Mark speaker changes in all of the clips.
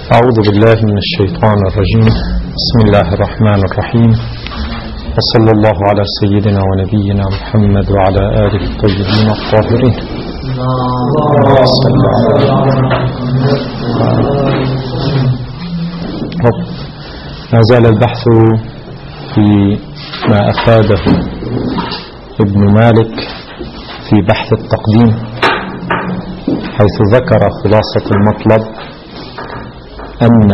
Speaker 1: أعوذ بالله من الشيطان الرجيم. بسم الله الرحمن الرحيم، وصلى الله على سيدنا ونبينا محمد وعلى آله الطيبين الطاهرين. ما زال البحث في ما أفاده ابن مالك في بحث التقديم، حيث ذكر خلاصة المطلب أن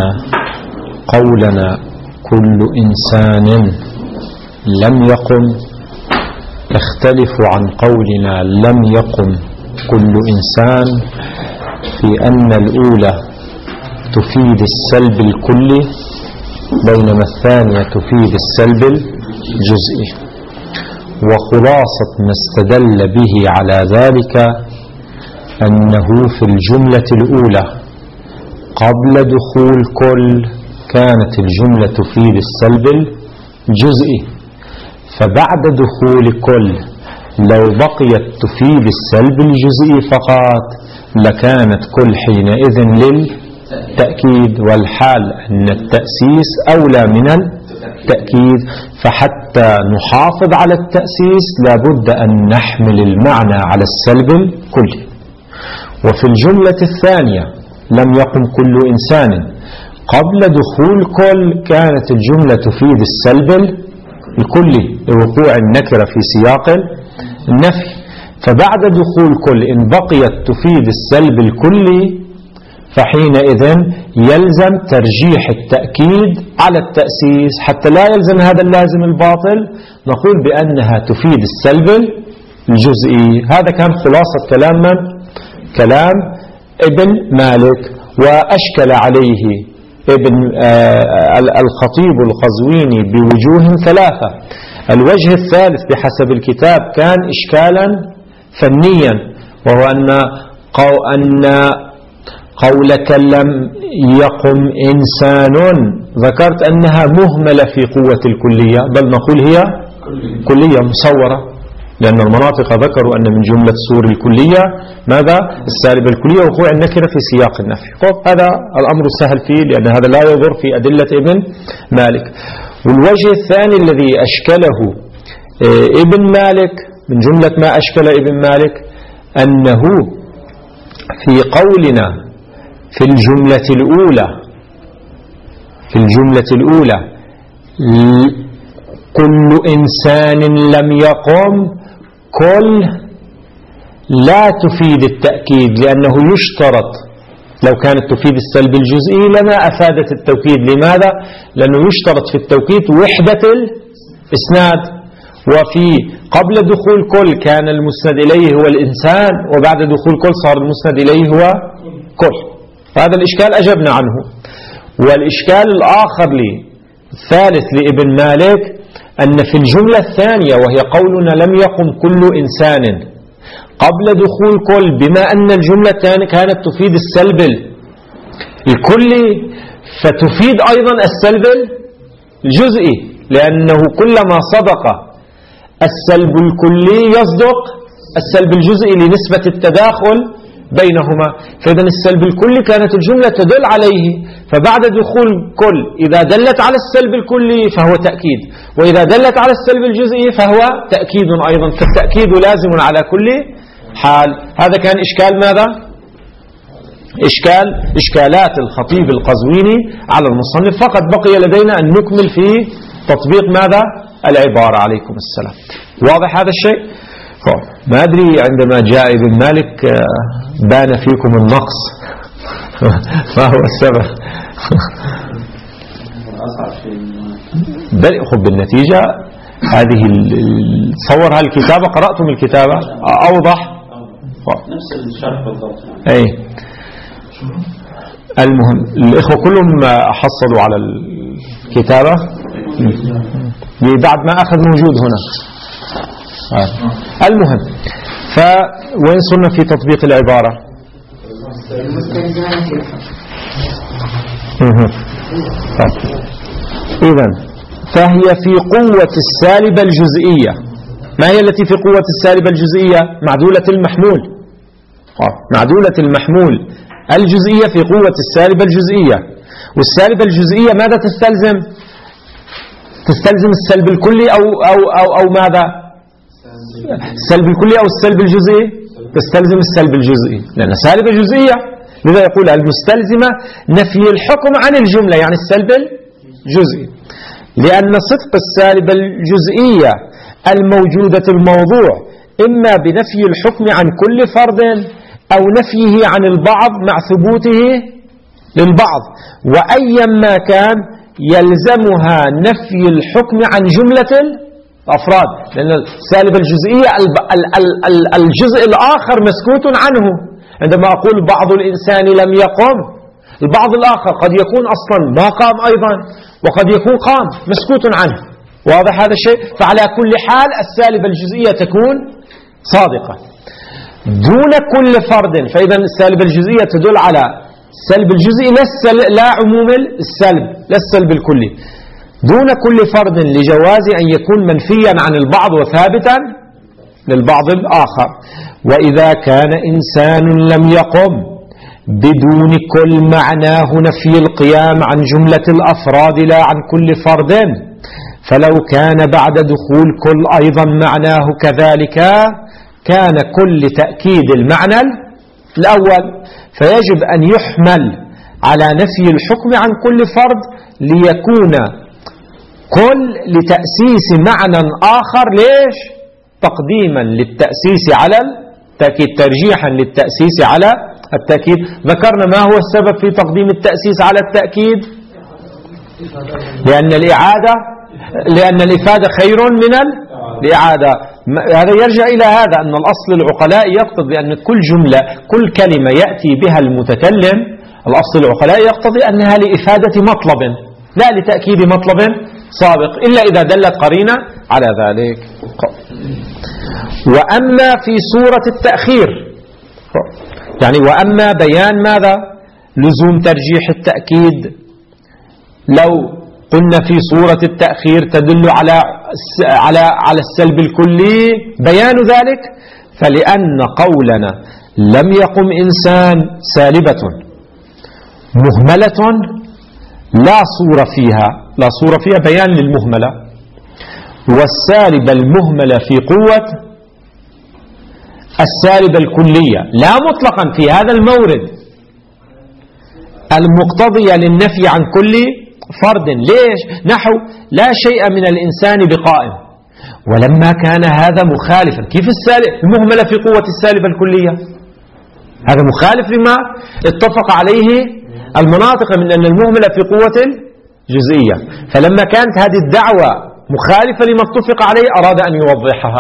Speaker 1: قولنا كل إنسان لم يقم يختلف عن قولنا لم يقم كل إنسان، في أن الأولى تفيد السلب الكلي بينما الثانية تفيد السلب الجزئي. وخلاصة ما استدل به على ذلك أنه في الجملة الأولى قبل دخول كل كانت الجملة تفيد السلب الجزئي، فبعد دخول كل لو بقيت تفيد السلب الجزئي فقط لكانت كل حينئذ للتأكيد، والحال أن التأسيس أولى من التأكيد، فحتى نحافظ على التأسيس لابد أن نحمل المعنى على السلب الكلي. وفي الجملة الثانية لم يقم كل إنسان قبل دخول كل كانت الجملة تفيد السلب الكلي لوقوع النكرة في سياق النفي، فبعد دخول كل إن بقيت تفيد السلب الكلي فحينئذ يلزم ترجيح التأكيد على التأسيس، حتى لا يلزم هذا اللازم الباطل نقول بأنها تفيد السلب الجزئي. هذا كان خلاصة كلام من؟ كلام ابن مالك. وأشكل عليه ابن الخطيب القزويني بوجوه ثلاثة. الوجه الثالث بحسب الكتاب كان إشكالا فنيا، وهو أن قولك لم يقم إنسان ذكرت أنها مهملة في قوة الكلية، بل نقول هي كلية مصورة، لأن المناطق ذكروا أن من جملة سور الكلية ماذا؟ السالبة الكلية وقوع النكرة في سياق النفي. هذا الأمر سهل فيه لأن هذا لا يضر في أدلة ابن مالك. والوجه الثاني الذي أشكله ابن مالك من جملة ما أشكل ابن مالك أنه في قولنا في الجملة الأولى كل إنسان لم يقم كل لا تفيد التأكيد، لأنه يشترط لو كانت تفيد السلب الجزئي لما أفادت التوكيد. لماذا؟ لأنه يشترط في التوكيد وحدة الإسناد، وفي قبل دخول كل كان المسند إليه هو الإنسان، وبعد دخول كل صار المسند إليه هو كل. هذا الإشكال أجبنا عنه. والإشكال الآخر الثالث لابن مالك أن في الجملة الثانية وهي قولنا لم يقم كل إنسان قبل دخول كل، بما أن الجملة كانت تفيد السلب الكلي فتفيد أيضا السلب الجزئي، لأنه كلما صدق السلب الكلي يصدق السلب الجزئي لنسبة التداخل بينهما. فإذا السلب الكلي كانت الجملة تدل عليه، فبعد دخول كل إذا دلت على السلب الكلي فهو تأكيد، وإذا دلت على السلب الجزئي فهو تأكيد أيضا، فالتأكيد لازم على كل حال. هذا كان إشكال ماذا؟ إشكالات الخطيب القزويني على المصنف. فقط بقي لدينا أن نكمل في تطبيق ماذا؟ العبارة. عليكم السلام. واضح هذا الشيء؟ ما أدري عندما جاء ابن مالك بان فيكم النقص ما هو السبب؟ خب بالنتيجة هذه صورها الكتابة، قرأتم الكتابة أوضح
Speaker 2: نفس الشرح بالضبط.
Speaker 1: أي المهم الإخوة كلهم حصلوا على الكتابة بعد ما أخذ موجود هنا. المهم فوين صرنا في تطبيق العبارة؟ إذن فهي في قوة السالبة الجزئية. ما هي التي في قوة السالبة الجزئية؟ معدولة المحمول. الجزئية في قوة السالبة الجزئية، والسالبة الجزئية ماذا تستلزم؟ تستلزم السلب الكلي أو ماذا؟ السلب الكلي أو السلب الجزئي؟ تستلزم السلب الجزئي لأن سالبة جزئية، لذا يقول المستلزمة نفي الحكم عن الجملة يعني السلب الجزئي، لأن صدق السالبة الجزئية الموجودة في الموضوع إما بنفي الحكم عن كل فرد أو نفيه عن البعض مع ثبوته للبعض، وأيا ما كان يلزمها نفي الحكم عن جملة الأفراد، لأن السالبة الجزئية الجزء الآخر مسكوت عنه. عندما أقول بعض الإنسان لم يقم، البعض الآخر قد يكون أصلا ما قام أيضا، وقد يكون قام مسكوت عنه. واضح هذا الشيء؟ فعلى كل حال السالبة الجزئية تكون صادقة دون كل فرد. فإذا السالبة الجزئية تدل على السلب الجزئي لا عموم السلب، لا السلب الكلي، دون كل فرد لجواز أن يكون منفيا عن البعض وثابتا للبعض الآخر. وإذا كان إنسان لم يقم بدون كل معناه نفي القيام عن جملة الأفراد لا عن كل فرد، فلو كان بعد دخول كل أيضا معناه كذلك كان كل تأكيد المعنى الأول، فيجب أن يحمل على نفي الحكم عن كل فرد ليكون كل لتأسيس معنى آخر. ليش؟ تقديما للتأسيس على التأكيد، ترجيحا للتأسيس على التأكيد. ذكرنا ما هو السبب في تقديم التأسيس على التأكيد؟ لأن الإفادة خير من الإعادة. هذا يرجع إلى هذا أن الأصل العقلاء يقتضي أن كل جملة كل كلمة يأتي بها المتكلم، الأصل العقلاء يقتضي أنها لإفادة مطلب لا لتأكيد مطلب سابق، إلا إذا دلت قرينة على ذلك. وأما في صورة التأخير يعني وأما بيان ماذا؟ لزوم ترجيح التأكيد. لو قلنا في صورة التأخير تدل على السلب الكلي، بيان ذلك فلأن قولنا لم يقم إنسان سالبة مهملة لا صورة فيها بيان للمهملة، والسالبة المهملة في قوة السالبة الكلية لا مطلقا في هذا المورد المقتضية للنفي عن كل فرد. ليش؟ نحو لا شيء من الإنسان بقائم، ولما كان هذا مخالفا. كيف المهملة في قوة السالبة الكلية؟ هذا مخالف لما اتفق عليه المناطق من أن المهملة في قوة الجزئية، فلما كانت هذه الدعوة مخالفة لما اتفق عليه أراد أن يوضحها.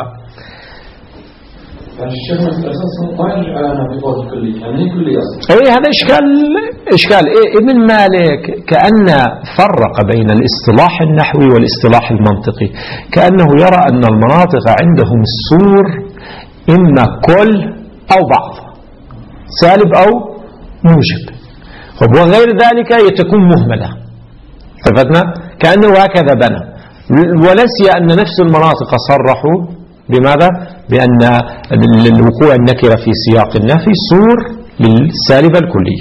Speaker 1: هذا إشكال ابن مالك كأن فرق بين الاصطلاح النحوي والاصطلاح المنطقي، كأنه يرى أن المناطق عندهم السور إما كل أو بعض، سالب أو موجب، وغير ذلك تكون مهملة. عرفتنا؟ كأنه هكذا بنى، ونسي أن نفس المناطق صرحوا بماذا؟ بأن الوقوع النكرة في سياق النفي صور للسالبة الكلية.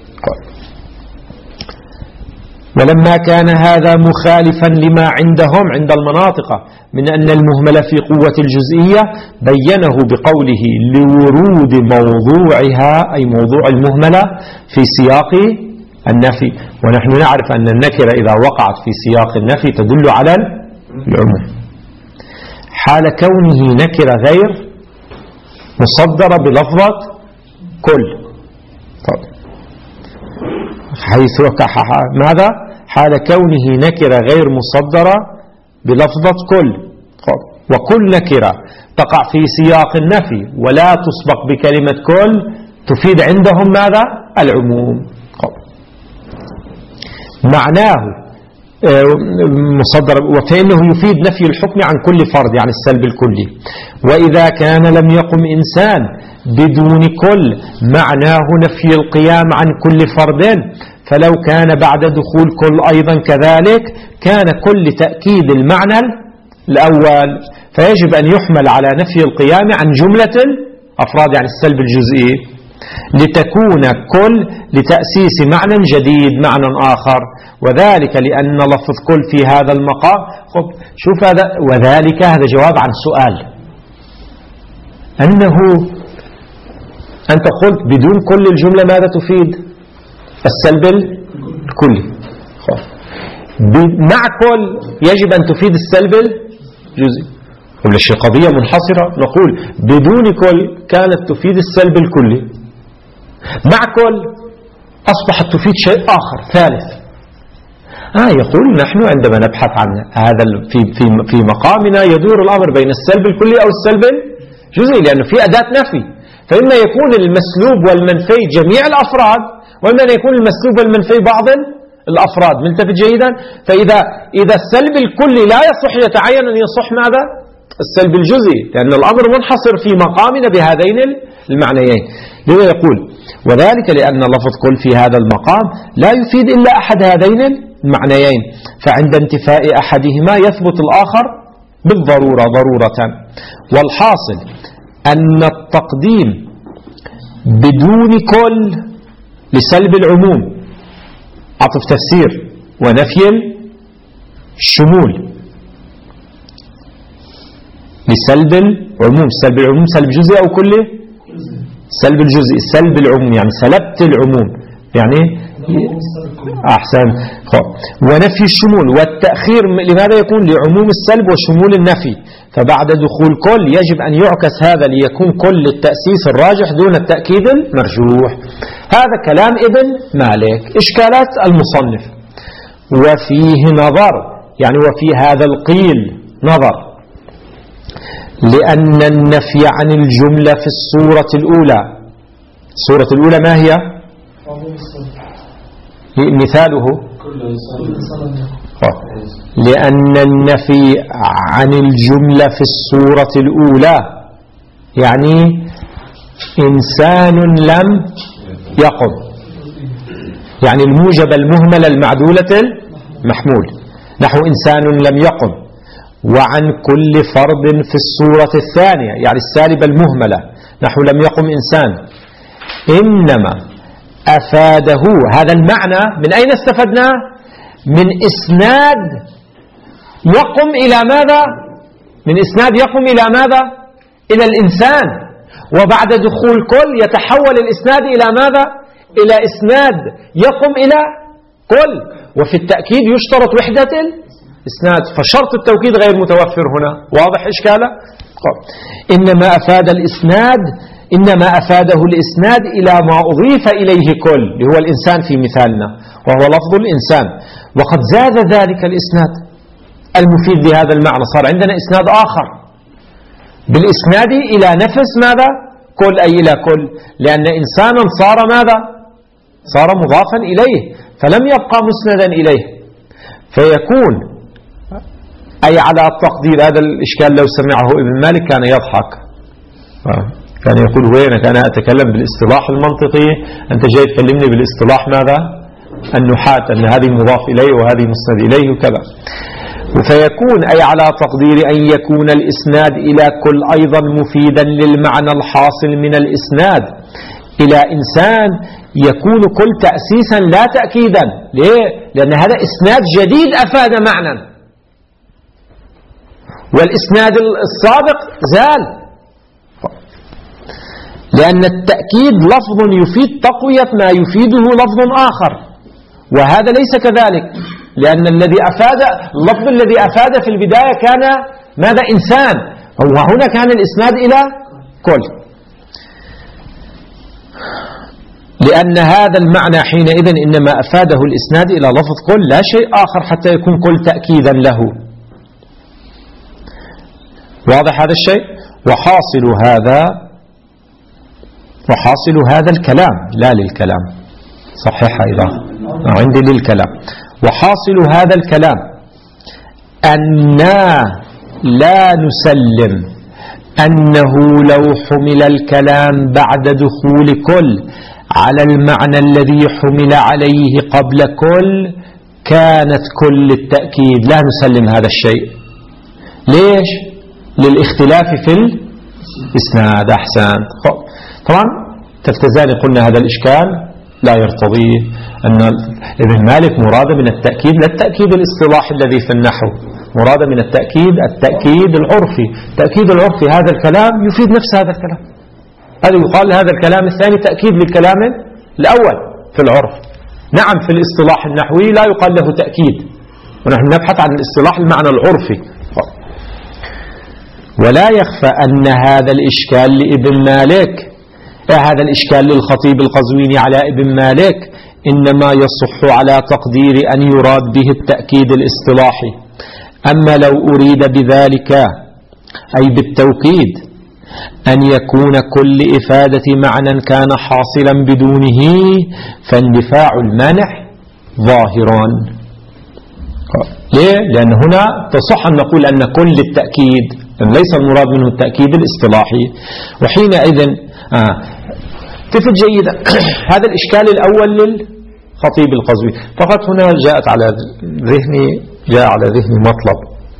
Speaker 1: ولما كان هذا مخالفا لما عندهم عند المناطق من أن المهملة في قوة الجزئية بينه بقوله لورود موضوعها أي موضوع المهملة في سياق النفي، ونحن نعرف أن النكرة إذا وقعت في سياق النفي تدل على العموم، حال كونه نكرة غير مصدرة بلفظة كل. حيث ماذا؟ حال كونه نكرة غير مصدرة بلفظة كل. وكل نكرة تقع في سياق النفي ولا تسبق بكلمة كل تفيد عندهم ماذا؟ العموم. معناه مصدر، وفإنه يفيد نفي الحكم عن كل فرد يعني السلب الكلي. وإذا كان لم يقم إنسان بدون كل معناه نفي القيام عن كل فرد، فلو كان بعد دخول كل أيضا كذلك كان كل تأكيد المعنى الأول، فيجب أن يحمل على نفي القيام عن جملة الأفراد يعني السلب الجزئي. لتكون كل لتأسيس معنى جديد، معنى آخر، وذلك لأن لفظ كل في هذا المقام. خب شوف هذا، وذلك هذا جواب عن سؤال، أنه أنت قلت بدون كل الجملة ماذا تفيد؟ السلب الكلي. مع كل يجب أن تفيد السلب الجزئي. ولا شيء قضية منحصرة؟ نقول بدون كل كانت تفيد السلب الكلي، مع كل أصبحت تفيد شيء آخر ثالث. يقول نحن عندما نبحث عن هذا في مقامنا يدور الأمر بين السلب الكلي أو السلب الجزئي، لأنه في أداة نفي، فإما يكون المسلوب والمنفي جميع الأفراد، وإما يكون المسلوب والمنفي بعض الأفراد. ملتفت جيدا؟ فإذا السلب الكلي لا يصح يتعين أن يصح ماذا؟ السلب الجزئي، لأن الأمر منحصر في مقامنا بهذين المعنيين. لذا يقول وذلك لأن لفظ كل في هذا المقام لا يفيد إلا أحد هذين المعنيين، فعند انتفاء أحدهما يثبت الآخر بالضرورة ضرورة. والحاصل أن التقديم بدون كل لسلب العموم عطف تفسير ونفي الشمول، لسلب العموم. سلب العموم سلب جزئي أو كله؟ سلب الجزئي، سلب العموم يعني سلبت العموم، يعني أحسن. ونفي الشمول والتأخير لماذا يكون؟ لعموم السلب وشمول النفي. فبعد دخول كل يجب أن يعكس هذا ليكون كل التأسيس الراجح دون التأكيد المرجوح. هذا كلام ابن مالك. إشكالات المصنف وفيه نظر، يعني وفي هذا القيل نظر، لأن النفي عن الجملة في الصورة الأولى، الصورة الأولى ما هي؟ مثاله لأن النفي عن الجملة في الصورة الأولى يعني إنسان لم يقم، يعني الموجب المهمل المعدولة المحمول، نحو إنسان لم يقم. وعن كل فرد في الصورة الثانية يعني السالبة المهملة، نحو لم يقم إنسان. إنما أفاده هذا المعنى من أين استفدناه؟ من إسناد يقم إلى ماذا؟ من إسناد يقم إلى ماذا؟ إلى الإنسان. وبعد دخول كل يتحول الإسناد إلى ماذا؟ إلى إسناد يقم إلى كل. وفي التأكيد يشترط وحدة الإسناد، فشرط التوكيد غير متوفر هنا. واضح إشكاله؟ إنما أفاد الإسناد، إنما أفاده الإسناد إلى ما أضيف إليه كل، اللي هو الإنسان في مثالنا، وهو لفظ الإنسان. وقد زاد ذلك الإسناد المفيد لهذا المعنى، صار عندنا إسناد آخر بالإسناد إلى نفس ماذا؟ كل، أي إلى كل، لأن إنسانا صار ماذا؟ صار مضافا إليه فلم يبقى مسندا إليه، فيكون أي على التقدير. هذا الإشكال لو سمعه ابن مالك كان يضحك، كان يقول وينك أنا أتكلم بالاصطلاح المنطقي، أنت جاي تكلمني بالاصطلاح ماذا؟ النحاة، أن هذه مضاف إليه وهذه مسند إليه وكذا. فيكون أي على تقدير أن يكون الإسناد إلى كل أيضا مفيدا للمعنى الحاصل من الإسناد إلى إنسان، يكون كل تأسيسا لا تأكيدا. ليه؟ لأن هذا إسناد جديد أفاد معنى، والإسناد السابق زال، لأن التأكيد لفظ يفيد تقوية ما يفيده لفظ آخر، وهذا ليس كذلك، لأن الذي أفاد اللفظ الذي أفاد في البداية كان ماذا؟ إنسان، وهنا كان الإسناد إلى كل، لأن هذا المعنى حينئذ إنما أفاده الإسناد إلى لفظ كل لا شيء آخر حتى يكون كل تأكيدا له. واضح هذا الشيء؟ وحاصل هذا الكلام لا للكلام، صحيح أيضا عندي للكلام. وحاصل هذا الكلام أننا لا نسلم أنه لو حمل الكلام بعد دخول كل على المعنى الذي حمل عليه قبل كل كانت كل التأكيد، لا نسلم هذا الشيء. ليش؟ للاختلاف في الإسناد. أحسن. طبعا تلتزان قلنا هذا الإشكال لا يرتضي أن ابن مالك مراد من التأكيد لا التأكيد الاصطلاحي الذي في النحو، مراد من التأكيد العرفي. التأكيد العرفي هذا الكلام يفيد نفس هذا الكلام، هذا يقال هذا الكلام الثاني تأكيد للكلام الأول في العرف. نعم في الاصطلاح النحوي لا يقال له تأكيد، ونحن نبحث عن الاصطلاح المعنى العرفي. ولا يخفى أن هذا الإشكال لابن مالك، هذا الإشكال للخطيب القزويني على ابن مالك إنما يصح على تقدير أن يراد به التأكيد الاصطلاحي. أما لو أريد بذلك أي بالتوكيد أن يكون كل إفادة معنى كان حاصلا بدونه فاندفاع المانع ظاهرا. ليه؟ لأن هنا تصح أن نقول أن كل التأكيد ليس المراد منه التأكيد الاصطلاحي، وحينئذ تفت جيدا هذا الإشكال الأول للخطيب القزوي. فقط هنا جاء على ذهني مطلب.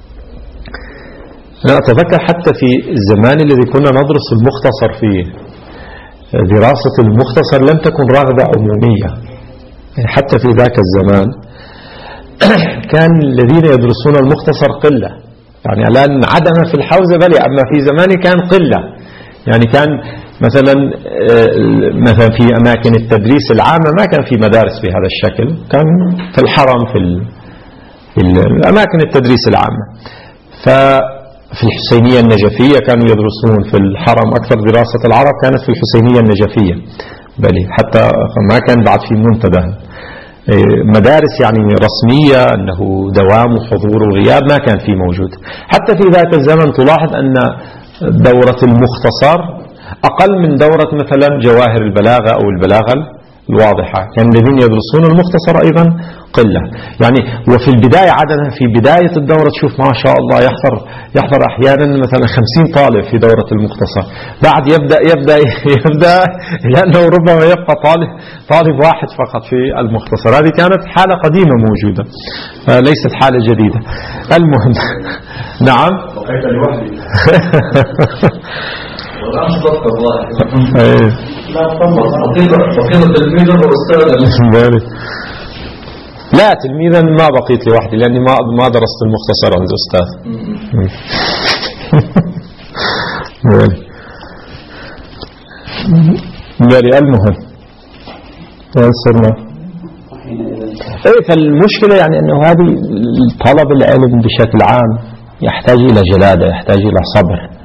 Speaker 1: أنا أتذكر حتى في الزمان الذي كنا ندرس المختصر فيه، دراسة المختصر لم تكن رغبة عمومية، يعني حتى في ذاك الزمان كان الذين يدرسون المختصر قلة، يعني الآن عدم في الحوزة بل أما في زماني كان قلة. يعني كان مثلا في أماكن التدريس العامة ما كان في مدارس بهذا الشكل، كان في الحرم في أماكن التدريس العامة. ففي الحسينية النجفية كانوا يدرسون في الحرم، أكثر دراسة العرب كانت في الحسينية النجفية بل حتى ما كان بعد في منتدى مدارس يعني رسمية أنه دوام وحضور وغياب ما كان في موجود. حتى في ذاك الزمن تلاحظ أن دورة المختصر أقل من دورة مثلا جواهر البلاغة أو البلاغة الواضحة، كان الذين يدرسون المختصر أيضا قلة. يعني وفي البداية عادة في بداية الدورة تشوف ما شاء الله يحضر أحيانا مثلا 50 طالب في دورة المختصر، بعد يبدأ لأنه ربما يبقى طالب واحد فقط في المختصر. هذه كانت حالة قديمة موجودة، ليست حالة جديدة. المهم نعم
Speaker 2: بقيت لوحدي والآن صدق الله
Speaker 1: لا تلميذا ما بقيت لوحدي لأني ما درست المختصر عند أستاذ. المهم صرنا فالمشكلة يعني أنه هذه طلب العلم بشكل عام يحتاج إلى جلادة، يحتاج إلى صبر.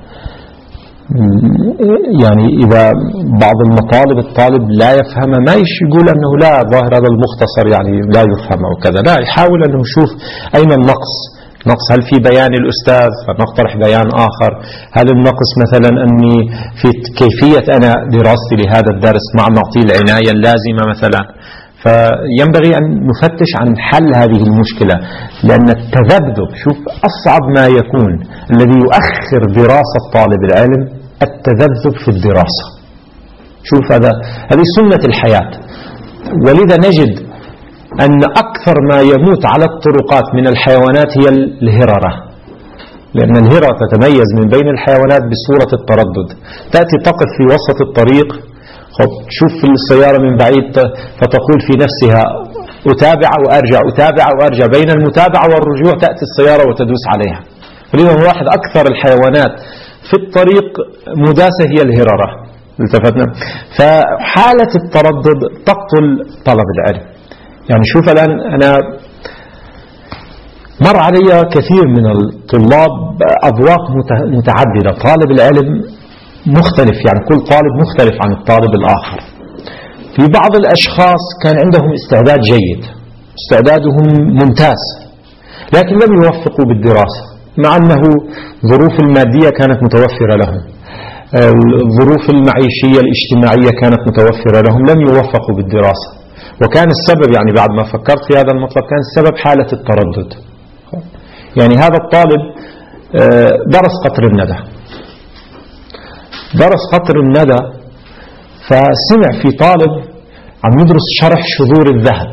Speaker 1: يعني إذا بعض المطالب الطالب لا يفهم ما يقول أنه لا ظاهر هذا المختصر يعني لا يفهم أو كذا، لا يحاول أنه يشوف أين النقص. هل في بيان الأستاذ فنقترح بيان آخر؟ هل النقص مثلا أني في كيفية أنا دراستي لهذا الدرس مع نعطيه العناية اللازمة مثلا؟ فينبغي أن نفتش عن حل هذه المشكلة، لأن التذبذب شوف أصعب ما يكون الذي يؤخر دراسة طالب العلم التذبذب في الدراسة. شوف هذه سنة الحياة، ولذا نجد أن أكثر ما يموت على الطرقات من الحيوانات هي الهررة، لأن الهرة تتميز من بين الحيوانات بصورة التردد. تأتي تقف في وسط الطريق، تشوف في السيارة من بعيد فتقول في نفسها أتابع وأرجع، بين المتابعة والرجوع تأتي السيارة وتدوس عليها. ولذا نلاحظ أكثر الحيوانات في الطريق مداسة هي الهررة. التفتنا فحالة التردد تقتل طلب العلم. يعني شوف الآن أنا مر علي كثير من الطلاب أذواق متعددة، طالب العلم مختلف، يعني كل طالب مختلف عن الطالب الآخر. في بعض الأشخاص كان عندهم استعداد جيد، استعدادهم ممتاز، لكن لم يوفقوا بالدراسة مع أنه ظروف المادية كانت متوفرة لهم، الظروف المعيشية الاجتماعية كانت متوفرة لهم، لم يوفقوا بالدراسة. وكان السبب يعني بعد ما فكرت في هذا المطلب كان السبب حالة التردد. يعني هذا الطالب درس قطر الندى فسمع في طالب عم يدرس شرح شذور الذهب،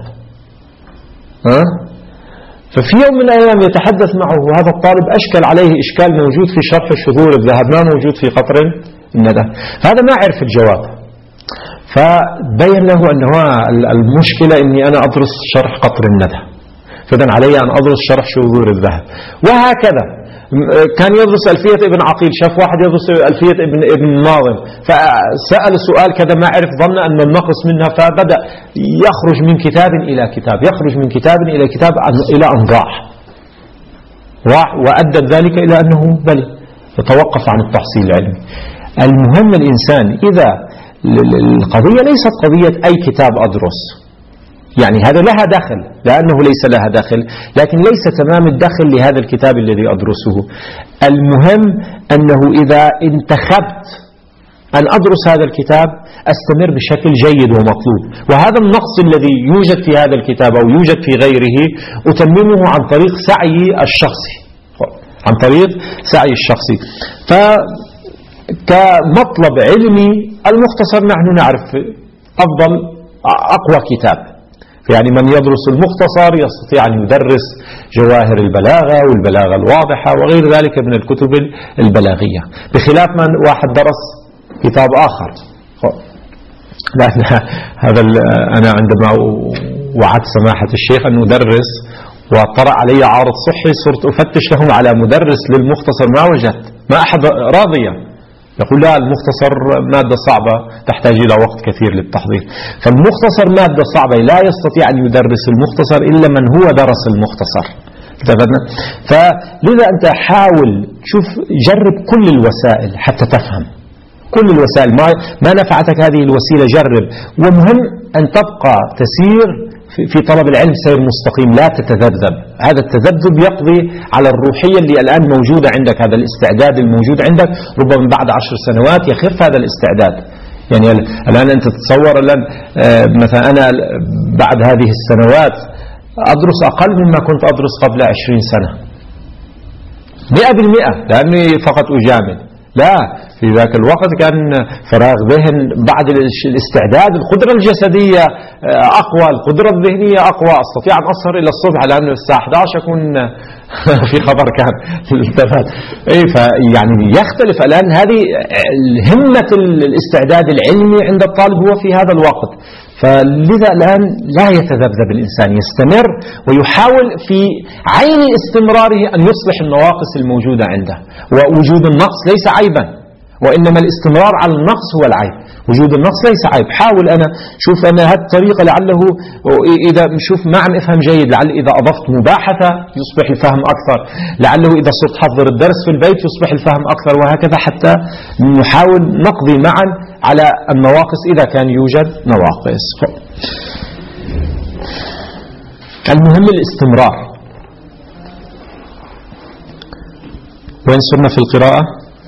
Speaker 1: ففي يوم من الأيام يتحدث معه هذا الطالب أشكل عليه إشكال موجود في شرح شذور الذهب ما موجود في قطر الندى. هذا ما عرف الجواب، فبين له أنه المشكلة أني أنا أدرس شرح قطر الندى، فإذن علي أن أدرس شرح شذور الذهب. وهكذا كان يدرس ألفية ابن عقيل، شاف واحد يدرس ألفية ابن ناظم فسأل سؤال كذا ما عرف، ظن أن النقص منها، فبدأ يخرج من كتاب إلى كتاب، يخرج من كتاب إلى كتاب إلى أن ضاع، وأدى ذلك إلى أنه بل يتوقف عن التحصيل العلمي. المهم الإنسان إذا القضية ليست قضية أي كتاب أدرس، يعني هذا لها دخل لأنه ليس لها دخل، لكن ليس تمام الدخل لهذا الكتاب الذي أدرسه. المهم أنه إذا انتخبت أن أدرس هذا الكتاب أستمر بشكل جيد ومطلوب، وهذا النقص الذي يوجد في هذا الكتاب أو يوجد في غيره أتممه عن طريق سعي الشخصي، عن طريق سعي الشخصي. فكمطلب علمي المختصر نحن نعرف أفضل أقوى كتاب، يعني من يدرس المختصر يستطيع أن يدرس جواهر البلاغة والبلاغة الواضحة وغير ذلك من الكتب البلاغية، بخلاف من واحد درس كتاب آخر. لأن هذا أنا عندما وعدت سماحة الشيخ أن أدرس وطرأ علي عارض صحي صرت أفتش لهم على مدرس للمختصر، ما وجدت، ما أحد راضيا، يقول لا المختصر مادة صعبة تحتاج إلى وقت كثير للتحضير. فالمختصر مادة صعبة، لا يستطيع أن يدرس المختصر إلا من هو درس المختصر. فلذا أنت حاول شوف، جرب كل الوسائل حتى تفهم كل الوسائل، ما نفعتك هذه الوسيلة جرب. ومهم أن تبقى تسير في طلب العلم سير مستقيم، لا تتذبذب. هذا التذبذب يقضي على الروحية اللي الآن موجودة عندك، هذا الاستعداد الموجود عندك، ربما بعد 10 سنوات يخف هذا الاستعداد. يعني الآن أنت تتصور الآن مثلا أنا بعد هذه السنوات أدرس أقل مما كنت أدرس قبل 20 سنة 100%، لأني فقط أجامل. لا، في ذاك الوقت كان فراغ ذهن، بعد الاستعداد القدرة الجسدية أقوى، القدرة الذهنية أقوى، أستطيع أن أسهر إلى الصبح لأنه الساعة 11 أكون في خبر كان فيعني يختلف الآن. هذه همة الاستعداد العلمي عند الطالب هو في هذا الوقت. فلذا الآن لا يتذبذب الإنسان، يستمر ويحاول في عين استمراره أن يصلح النواقص الموجودة عنده. ووجود النقص ليس عيبا، وإنما الاستمرار على النقص هو العيب، وجود النقص ليس عيب. حاول أنا شوف أنا هذه الطريقة لعله إذا شوف ما عم أفهم جيد، لعل إذا أضفت مباحثة يصبح الفهم أكثر، لعله إذا صرت حضر الدرس في البيت يصبح الفهم أكثر، وهكذا حتى نحاول نقضي معا على النواقص إذا كان يوجد نواقص. المهم الاستمرار. وين صرنا في القراءة؟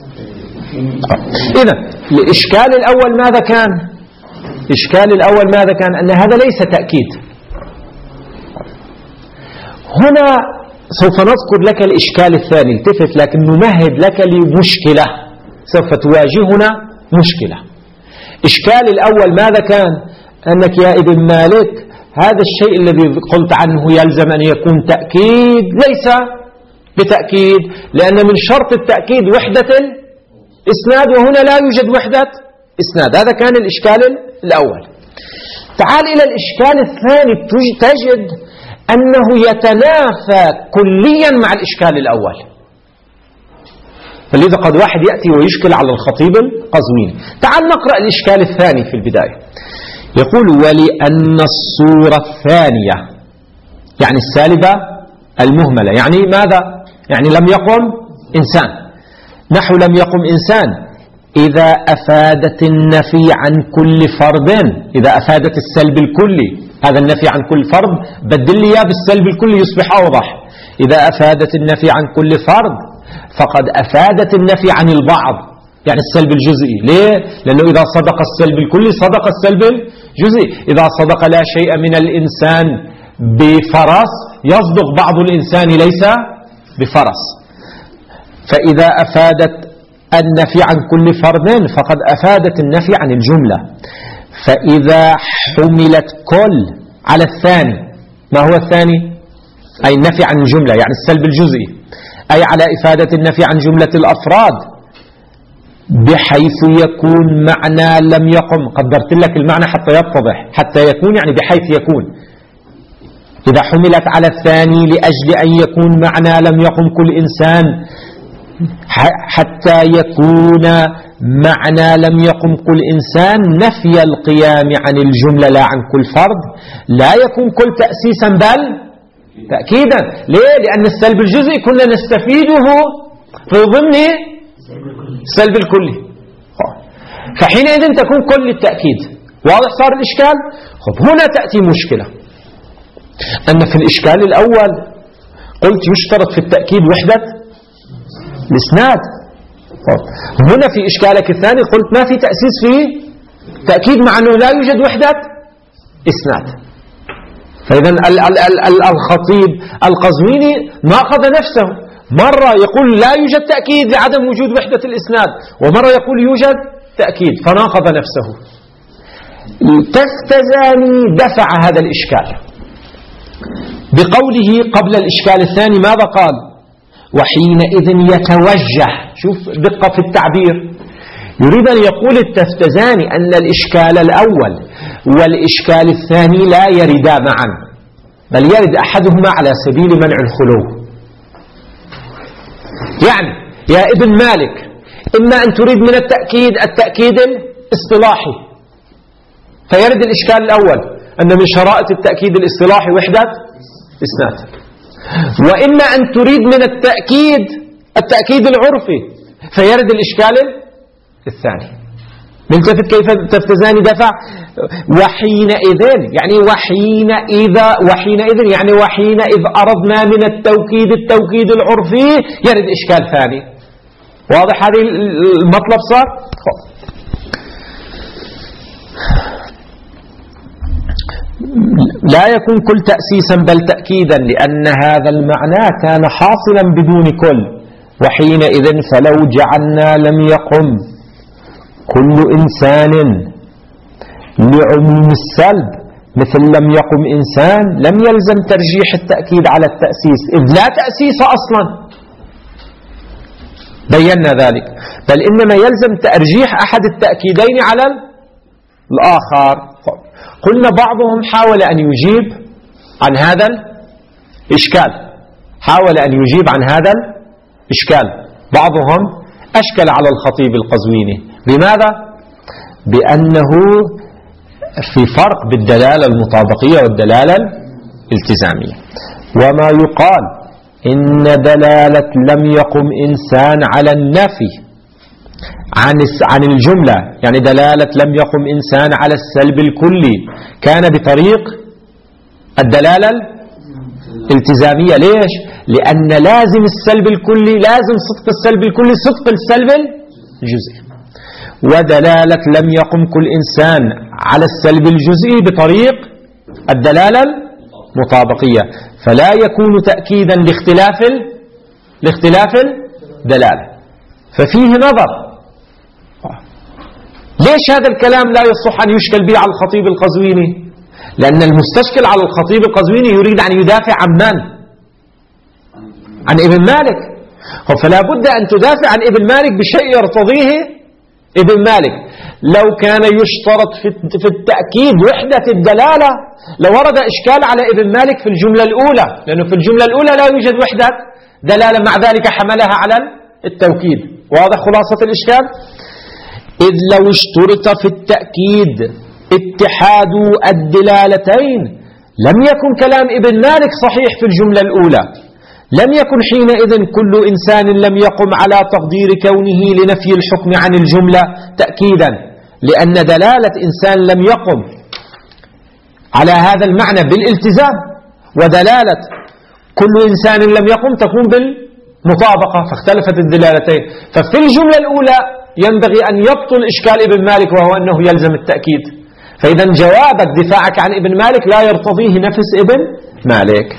Speaker 1: إذا الإشكال الأول ماذا كان؟ الإشكال الأول ماذا كان؟ أن هذا ليس تأكيد. هنا سوف نذكر لك الإشكال الثاني، التفت لكن نمهد لك لمشكلة سوف تواجهنا، مشكلة. إشكال الأول ماذا كان؟ أنك يا ابن مالك هذا الشيء الذي قلت عنه يلزم أن يكون تأكيد، ليس بتأكيد، لأن من شرط التأكيد وحدة إسناد، وهنا لا يوجد وحدة إسناد. هذا كان الإشكال الأول. تعال إلى الإشكال الثاني، تجد أنه يتنافى كليا مع الإشكال الأول. فلذا قد واحد يأتي ويشكل على الخطيب القزويني. تعال نقرأ الإشكال الثاني في البداية. يقول ولأن الصورة الثانية، يعني السالبة المهملة، يعني ماذا؟ يعني لم يقم إنسان، نحو لم يقم إنسان إذا أفادت النفي عن كل فرد، إذا أفادت السلب الكلي، هذا النفي عن كل فرد بدل لي بالسلب الكلي يصبح أوضح. إذا أفادت النفي عن كل فرد فقد أفادت النفي عن البعض، يعني السلب الجزئي. ليه؟ لأنه إذا صدق السلب الكلي صدق السلب الجزئي. إذا صدق لا شيء من الإنسان بفرس يصدق بعض الإنسان ليس بفرس. فإذا أفادت النفي عن كل فرد فقد أفادت النفي عن الجملة. فإذا حملت كل على الثاني، ما هو الثاني؟ أي النفي عن الجملة، يعني السلب الجزئي، أي على إفادة النفي عن جملة الأفراد، بحيث يكون معنى لم يقم. قدرت لك المعنى حتى يتضح، حتى يكون يعني بحيث يكون. إذا حملت على الثاني لأجل أن يكون معنى لم يقم كل إنسان، حتى يكون معنى لم يقم كل إنسان نفي القيام عن الجملة لا عن كل فرد، لا يكون كل تأسيسا بل تأكيدا. ليه؟ لأن السلب الجزئي كنا نستفيده في ضمن السلب الكلي، فحينئذ تكون كل التأكيد. واضح صار الإشكال؟ هنا تأتي مشكلة، أن في الإشكال الأول قلت يشترط في التأكيد وحدة الإسناد. هنا في إشكالك الثاني قلت ما في تأسيس فيه تأكيد مع أنه لا يوجد وحدة إسناد. فإذا الخطيب القزويني ناقض نفسه، مرة يقول لا يوجد تأكيد لعدم وجود وحدة الإسناد، ومرة يقول يوجد تأكيد، فناقض نفسه. التفتزاني دفع هذا الإشكال بقوله قبل الإشكال الثاني ماذا قال؟ وحينئذ يتوجه. شوف دقة في التعبير، يريد أن يقول التفتزاني أن الإشكال الأول والإشكال الثاني لا يردا معا، بل يرد أحدهما على سبيل منع الخلو. يعني يا ابن مالك إما أن تريد من التأكيد الاصطلاحي، فيرد الإشكال الأول أن من شرائط التأكيد الاصطلاحي وحدة إسناد، وإما أن تريد من التأكيد العرفي، فيرد الإشكال الثاني. نلتفت كيف التفتزاني دفع. وحينئذ يعني وحينئذ يعني وحينئذ أردنا من التوكيد العرفي، يرد إشكال ثاني. واضح هذه المطلب صار؟ لا يكون كل تأسيسا بل تأكيدا، لأن هذا المعنى كان حاصلا بدون كل. وحينئذ فلو جعلنا لم يقم كل إنسان لعموم السلب مثل لم يقم إنسان، لم يلزم ترجيح التأكيد على التأسيس، إذ لا تأسيس أصلا. بينا ذلك، بل إنما يلزم ترجيح أحد التأكيدين على الآخر. قلنا بعضهم حاول أن يجيب عن هذا الإشكال، بعضهم أشكل على الخطيب القزويني. بماذا؟ بأنه في فرق بالدلالة المطابقية والدلالة الالتزامية. وما يقال إن دلالة لم يقم إنسان على النفي عن الجملة، يعني دلالة لم يقم إنسان على السلب الكلي، كان بطريق الدلالة الالتزامية. ليش؟ لأن لازم السلب الكلي، لازم صدق السلب الكلي صدق السلب الجزئي، ودلالة لم يقم كل إنسان على السلب الجزئي بطريق الدلالة المطابقية، فلا يكون تأكيدا لاختلاف الدلالة. ففيه نظر. ليش هذا الكلام لا يصح أن يشكل به على الخطيب القزويني؟ لأن المستشكل على الخطيب القزويني يريد أن يدافع عن من؟ عن ابن مالك. فلا بد أن تدافع عن ابن مالك بشيء يرتضيه ابن مالك. لو كان يشترط في التأكيد وحدة الدلالة لورد إشكال على ابن مالك في الجملة الأولى، لأنه في الجملة الأولى لا يوجد وحدة دلالة، مع ذلك حملها على التوكيد. واضح خلاصة الإشكال؟ إذ لو اشترط في التأكيد اتحاد الدلالتين لم يكن كلام ابن مالك صحيح في الجملة الأولى، لم يكن حينئذ كل إنسان لم يقم على تقدير كونه لنفي الحكم عن الجملة تأكيدا، لأن دلالة إنسان لم يقم على هذا المعنى بالالتزام، ودلالة كل إنسان لم يقم تكون بالمطابقة، فاختلفت الدلالتين. ففي الجملة الأولى ينبغي أن يبطل إشكال ابن مالك، وهو أنه يلزم التأكيد. فإذا جوابك دفاعك عن ابن مالك لا يرتضيه نفس ابن مالك.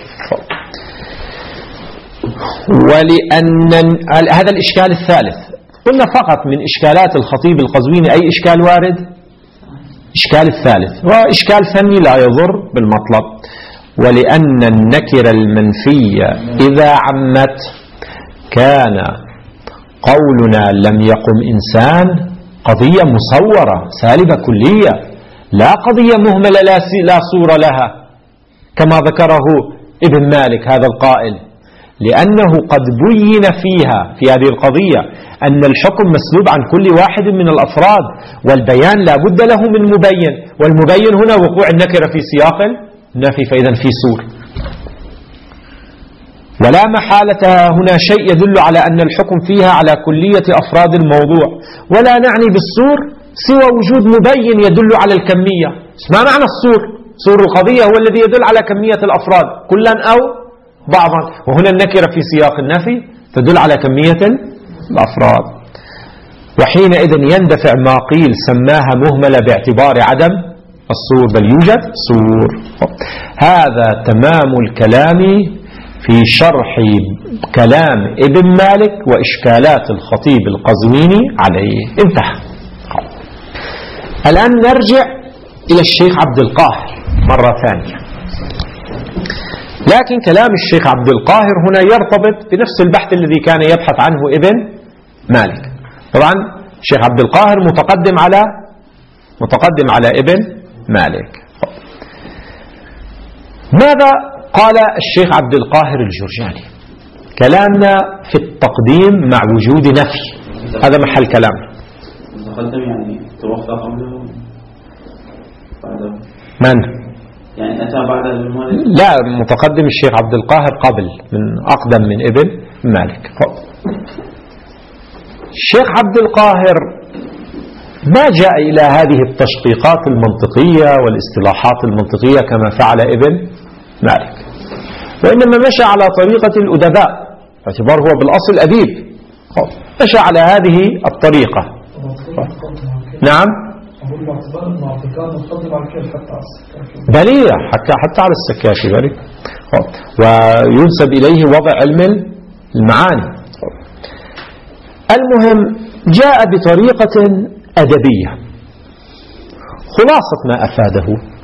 Speaker 1: ولأن هذا الإشكال الثالث قلنا فقط من إشكالات الخطيب القزويني أي إشكال وارد؟ إشكال الثالث، وإشكال فني لا يضر بالمطلب. ولأن النكرة المنفية إذا عمت كان قولنا لم يقم إنسان قضية مصورة سالبة كلية، لا قضية مهملة لا صورة لها كما ذكره ابن مالك هذا القائل، لأنه قد بين فيها في هذه القضية أن الحكم مسلوب عن كل واحد من الأفراد، والبيان لا بد له من مبين، والمبين هنا وقوع النكرة في سياق النفي، فإذا في صور. ولا محالة هنا شيء يدل على أن الحكم فيها على كلية أفراد الموضوع، ولا نعني بالصور سوى وجود مبين يدل على الكمية. ما معنى الصور؟ صور القضية هو الذي يدل على كمية الأفراد كلا أو بعضا، وهنا النكرة في سياق النفي تدل على كمية الأفراد، وحينئذ يندفع ما قيل سماها مهملة باعتبار عدم الصور، بل يوجد صور. هذا تمام الكلام في شرح كلام ابن مالك وإشكالات الخطيب القزويني عليه. انتهى. الآن نرجع إلى الشيخ عبد القاهر مرة ثانية، لكن كلام الشيخ عبد القاهر هنا يرتبط بنفس البحث الذي كان يبحث عنه ابن مالك. طبعا الشيخ عبد القاهر متقدم على ابن مالك. ماذا قال الشيخ عبد القاهر الجرجاني؟ كلامنا في التقديم مع وجود نفي، هذا محل كلامنا.
Speaker 3: متقدم يعني توفى قبله بعده؟
Speaker 1: من؟
Speaker 3: يعني أتى بعد المالك؟
Speaker 1: لا، متقدم الشيخ عبد القاهر قبل، من أقدم من ابن مالك. الشيخ عبد القاهر ما جاء إلى هذه التشقيقات المنطقية والاصطلاحات المنطقية كما فعل ابن مالك، وإنما مشى على طريقة الأدباء، باعتبار هو بالأصل أديب، مشى على هذه الطريقة. نعم، بلية حتى على السكاكي بلي، وينسب إليه وضع علم المعاني. المهم جاء بطريقة أدبية. خلاصة ما أفاده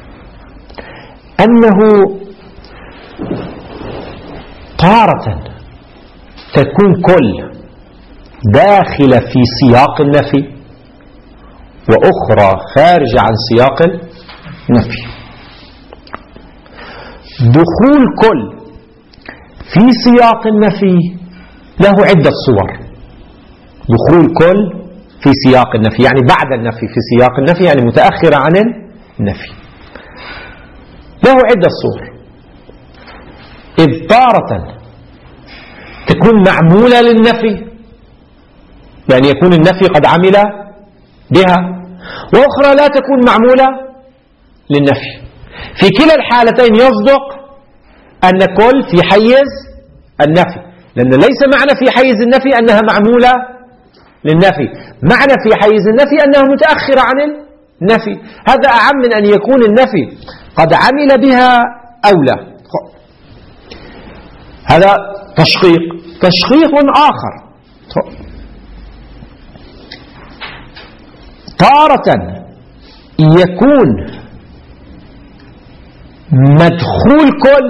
Speaker 1: أنه تارة تكون كل داخلة في سياق النفي، وأخرى خارجة عن سياق النفي. دخول كل في سياق النفي له عدة صور. دخول كل في سياق النفي يعني بعد النفي، في سياق النفي يعني متأخرة عن النفي، له عدة صور. إذ تارة تكون معمولة للنفي، يعني يكون النفي قد عمل بها، وأخرى لا تكون معمولة للنفي. في كلا الحالتين يصدق أن كل في حيز النفي، لأن ليس معنى في حيز النفي أنها معمولة للنفي، معنى في حيز النفي أنها متأخرة عن النفي. هذا أعم من أن يكون النفي قد عمل بها أو لا. هذا تشقيق آخر. تارة يكون مدخول كل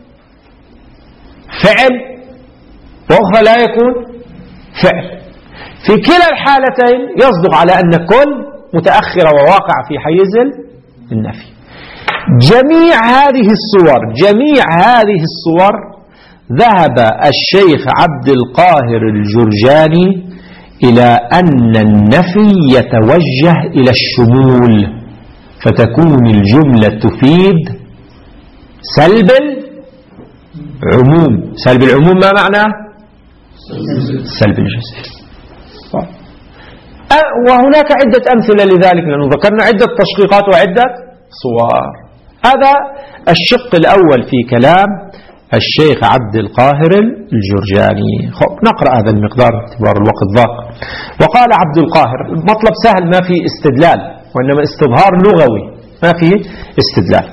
Speaker 1: فعل، وأخرى لا يكون فعل. في كلا الحالتين يصدق على أن كل متأخرة وواقع في حيز النفي. جميع هذه الصور ذهب الشيخ عبد القاهر الجرجاني إلى أن النفي يتوجه إلى الشمول، فتكون الجملة تفيد سلب العموم. سلب العموم ما معناه؟ سلب الجزء. وهناك عدة أمثلة لذلك، لأنه ذكرنا عدة تشقيقات وعدة صور. هذا الشق الأول في كلام الشيخ عبد القاهر الجرجاني. نقرأ هذا المقدار باعتبار الوقت ضاق. وقال عبد القاهر، مطلب سهل ما في استدلال، وإنما استظهار لغوي ما في استدلال.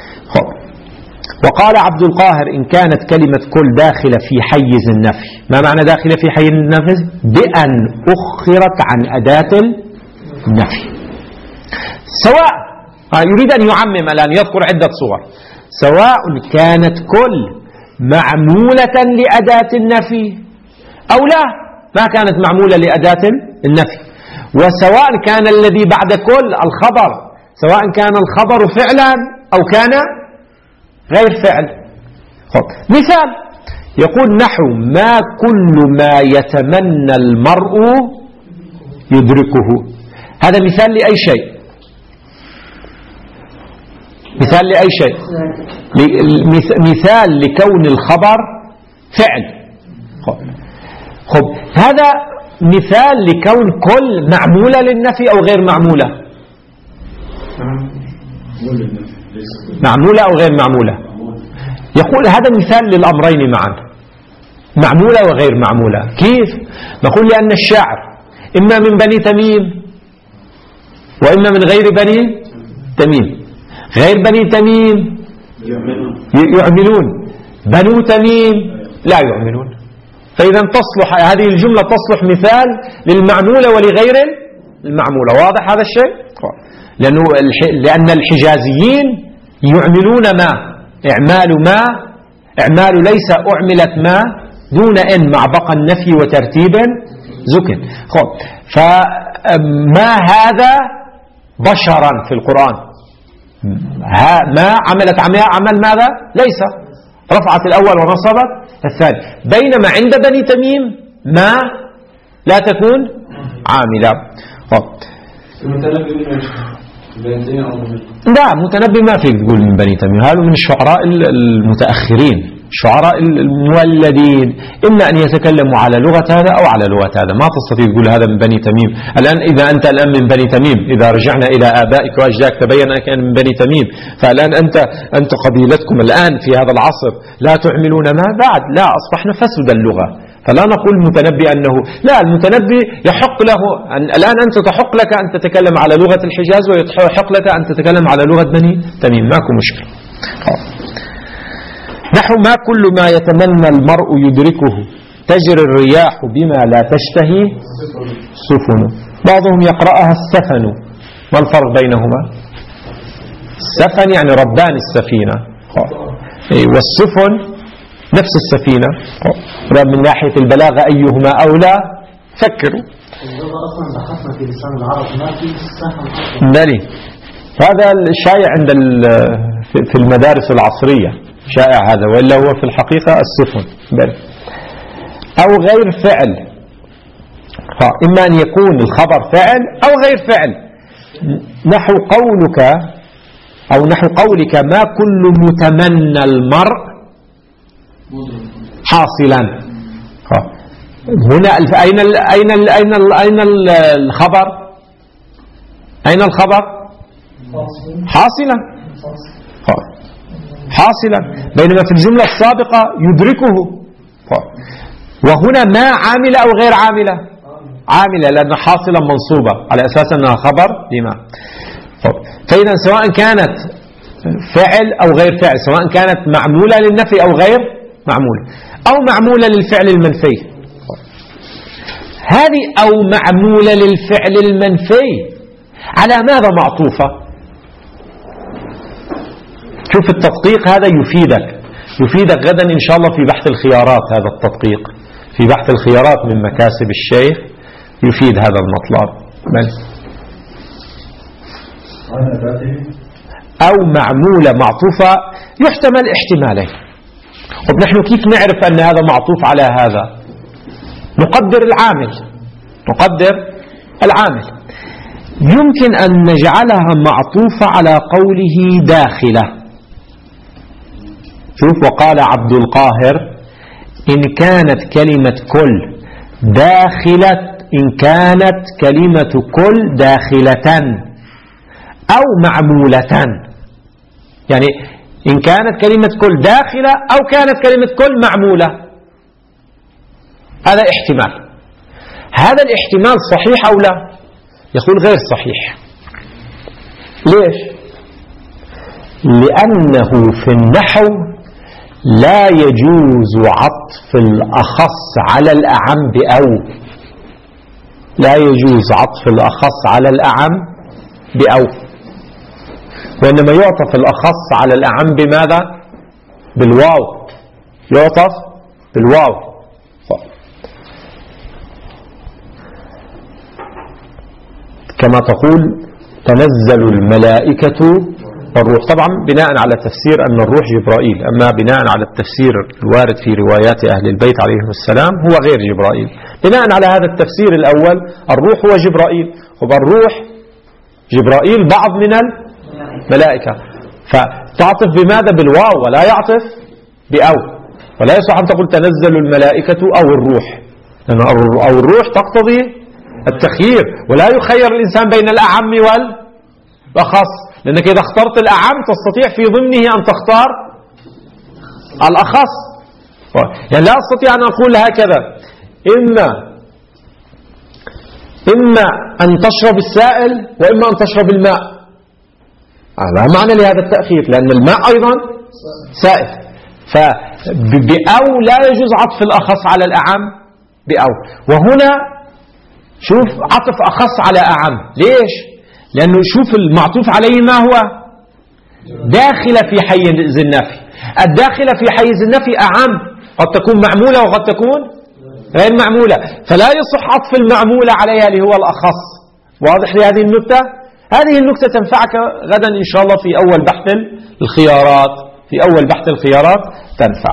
Speaker 1: وقال عبد القاهر إن كانت كلمة كل داخلة في حيز النفي. ما معنى داخلة في حيز النفي؟ بأن أخرت عن أداة النفي. سواء يريد أن يعمم الآن، يذكر عدة صور. سواء كانت كل معمولة لأداة النفي أو لا، ما كانت معمولة لأداة النفي. وسواء كان الذي بعد كل الخبر، سواء كان الخبر فعلا أو كان غير فعل. مثال يقول نحو ما كل ما يتمنى المرء يدركه. هذا مثال لأي شيء، مثال لأي شيء، مثال لكون الخبر فعل. خب هذا مثال لكون كل معمولة للنفي أو غير معمولة، معمولة أو غير معمولة. يقول هذا مثال للأمرين معا، معمولة وغير معمولة. كيف؟ نقول لأن الشاعر إما من بني تميم وإما من غير بني تميم. غير بني تميم يعملون، بنو تميم لا يعملون. فإذا تصلح هذه الجملة تصلح مثال للمعمولة ولغير المعمولة. واضح هذا الشيء؟ لأن الحجازيين يعملون ما، إعمال ليس أعملت ما دون إن مع بقى النفي وترتيب زكن. فما هذا بشرا في القرآن، ما عملت عمل ماذا؟ ليس، رفعت الأول ونصبت الثاني. بينما عند بني تميم ما لا تكون عاملة. لا متنبي ما فيك تقول من بني تميم، هذا من الشعراء المتأخرين، شعراء المولدين، إما أن يتكلموا على لغة هذا أو على لغة هذا. ما تستطيع تقول هذا من بني تميم. الآن إذا أنت الآن من بني تميم، إذا رجعنا إلى آبائك وأجدادك تبين أنك من بني تميم، فالآن أنت قبيلتكم الآن في هذا العصر لا تعملون ما بعد، لا أصبحنا فسد اللغة. فلا نقول المتنبي أنه لا، المتنبي يحق له الآن أنت تحق لك أن تتكلم على لغة الحجاز ويحق لك أن تتكلم على لغة بني تميم، ماكو مشكلة. نحو ما كل ما يتمنى المرء يدركه تجري الرياح بما لا تشتهي سفن. بعضهم يقرأها السفن. ما الفرق بينهما؟ السفن يعني ربان السفينة، والسفن نفس السفينة. من ناحية البلاغة أيهما أولى؟ فكروا.
Speaker 4: أصلا بحثنا في لسان العرب ما في السفن.
Speaker 1: بلي هذا الشائع عند في المدارس العصرية، شائع هذا، وإلا هو في الحقيقة السفن. بل أو غير فعل، إما أن يكون الخبر فعل أو غير فعل. نحو قولك أو نحو قولك ما كل متمنى المرء حاصلا. هنا أين الخبر؟ أين الخبر؟ حاصلا، حاصلا. بينما في الجملة السابقة يدركه. وهنا ما عاملة أو غير عاملة؟ عاملة، لأن حاصلا منصوبة على أساس أنها خبر لما. فإذا سواء كانت فعل أو غير فعل، سواء كانت معمولة للنفي أو غير معمولة، أو معمولة للفعل المنفي. هذه أو معمولة للفعل المنفي على ماذا معطوفة؟ شوف التدقيق هذا يفيدك غدا إن شاء الله في بحث الخيارات. هذا التدقيق في بحث الخيارات من مكاسب الشيخ يفيد هذا المطلب. أو معمولة معطوفة يحتمل احتمالين. طب نحن كيف نعرف أن هذا معطوف على هذا؟ نقدر العامل. يمكن أن نجعلها معطوفة على قوله داخلة. شوف، وقال عبد القاهر إن كانت كلمة كل داخلة، إن كانت كلمة كل داخلة أو معمولة، يعني إن كانت كلمة كل داخلة أو كانت كلمة كل معمولة. هذا احتمال. هذا الاحتمال صحيح أو لا؟ يقول غير صحيح. ليش؟ لأنه في النحو لا يجوز عطف الأخص على الأعم بأو. لا يجوز عطف الأخص على الأعم بأو، وإنما يعطف الأخص على الأعم بماذا؟ بالواو. يعطف بالواو. كما تقول تنزل الملائكة والروح. طبعا بناء على تفسير أن الروح جبرائيل، أما بناء على التفسير الوارد في روايات أهل البيت عليهم السلام هو غير جبرائيل. بناء على هذا التفسير الأول الروح هو جبرائيل، والروح جبرائيل بعض من الملائكة، فتعطف بماذا؟ بالواو، ولا يعطف بأو، ولا يصح أن تقول تنزل الملائكة أو الروح، لأن أو الروح تقتضي التخيير، ولا يخير الإنسان بين الأعم والأخص، لأنك إذا اخترت الأعم تستطيع في ضمنه أن تختار الأخص. يعني لا أستطيع أن أقول هكذا إما أن تشرب السائل وإما أن تشرب الماء، لا معنى لهذا التأخير، لأن الماء أيضا سائل. فبأو لا يجوز عطف الأخص على الأعم بأو. وهنا شوف عطف أخص على أعم، ليش؟ لأنه شوف المعطوف عليه ما هو داخل في حيز النفي. الداخل في حيز النفي أعم، قد تكون معمولة وقد تكون غير معمولة، فلا يصح عطف المعمولة عليها اللي هو الأخص. واضح لهذه النكتة؟ هذه النكتة تنفعك غدا إن شاء الله في أول بحث الخيارات، في أول بحث الخيارات تنفع.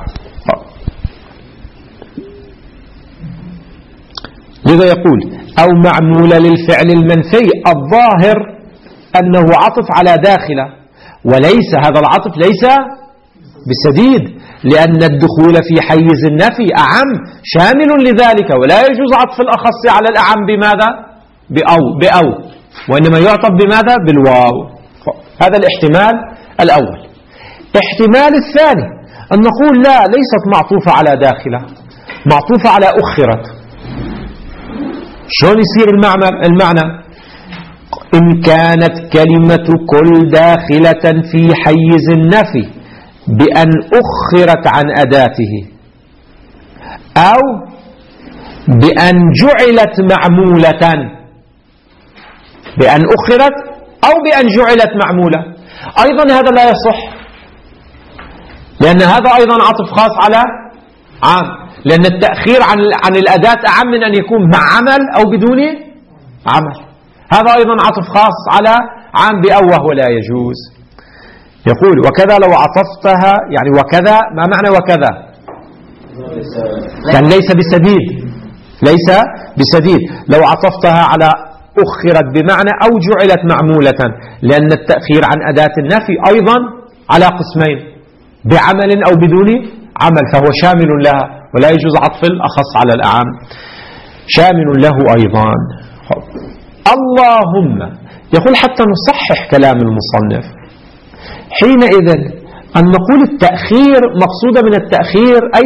Speaker 1: لذا يقول أو معمولة للفعل المنفي، الظاهر أنه عطف على داخلة، وليس هذا العطف ليس بسديد، لأن الدخول في حيز النفي أعم شامل لذلك، ولا يجوز عطف الأخص على الأعم بماذا؟ بأو، وإنما يعطف بماذا؟ بالواو. هذا الاحتمال الأول. احتمال الثاني أن نقول لا، ليست معطوفة على داخلة، معطوفة على أخرت. شلون يصير المعنى؟ إن كانت كلمة كل داخلة في حيز النفي بأن أخرت عن أداته، أو بأن جعلت معمولة، بأن أخرت أو بأن جعلت معمولة، أيضا هذا لا يصح، لأن هذا أيضا عطف خاص على عام، لأن التأخير عن الأداة أعم من أن يكون مع عمل أو بدون عمل. هذا أيضا عطف خاص على عام بأو، وهو لا يجوز. يقول وكذا لو عطفتها، يعني وكذا ما معنى وكذا؟ يعني ليس بسديد، ليس بسديد. لو عطفتها على أخرت بمعنى أو جعلت معمولة، لأن التأخير عن أداة النفي أيضا على قسمين، بعمل أو بدون عمل، فهو شامل لها، ولا يجوز عطف الأخص على الأعم، شامل له أيضا. اللهم يقول حتى نصحح كلام المصنف، حينئذ أن نقول التأخير مقصودة من التأخير أي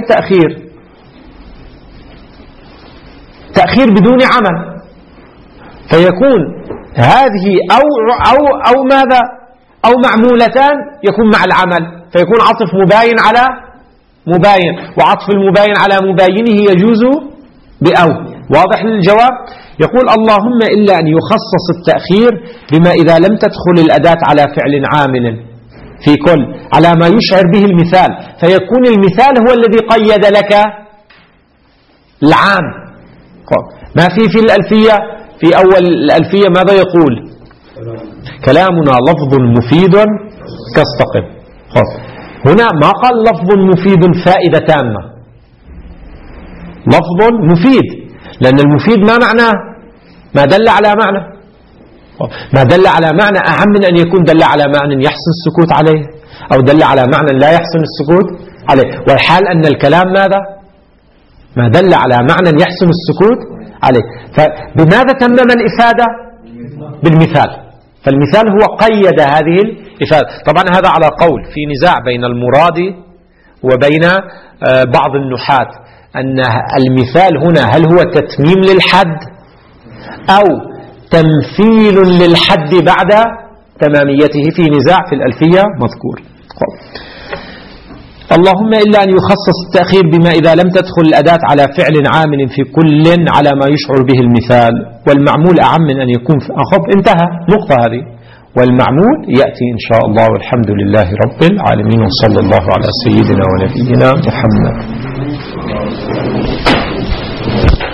Speaker 1: تأخير بدون عمل، فيكون هذه أو ماذا؟ أو معمولتان يكون مع العمل، فيكون عطف مباين على مباين، وعطف المباين على مباينه يجوز بأو. واضح للجواب؟ يقول اللهم إلا أن يخصص التأخير بما إذا لم تدخل الأداة على فعل عامل في كل، على ما يشعر به المثال، فيكون المثال هو الذي قيد لك العام. ما في الألفية، في أول الألفية ماذا يقول؟ كلامنا لفظ مفيد كاستقم. هنا ما قال لفظ مفيد فائدة تامة، لفظ مفيد، لأن المفيد ما معناه؟ ما دل على معنى، ما دل على معنى أهم من أن يكون دل على معنى يحسن السكوت عليه، أو دل على معنى لا يحسن السكوت عليه، والحال أن الكلام ماذا؟ ما دل على معنى يحسن السكوت عليه. فبماذا تمم الإفادة؟ بالمثال، فالمثال هو قيد هذه الإفادة. طبعا هذا على قول، في نزاع بين المراد وبين بعض النحاة، أن المثال هنا هل هو تتميم للحد أو تمثيل للحد بعد تماميته، في نزاع في الألفية مذكور. اللهم إلا أن يخصص التأخير بما إذا لم تدخل الأداة على فعل عامل في كل على ما يشعر به المثال، والمعمول أعم من أن يكون انتهى نقطة هذه، والمعمول يأتي إن شاء الله، والحمد لله رب العالمين، وصلى الله على سيدنا ونبينا محمد.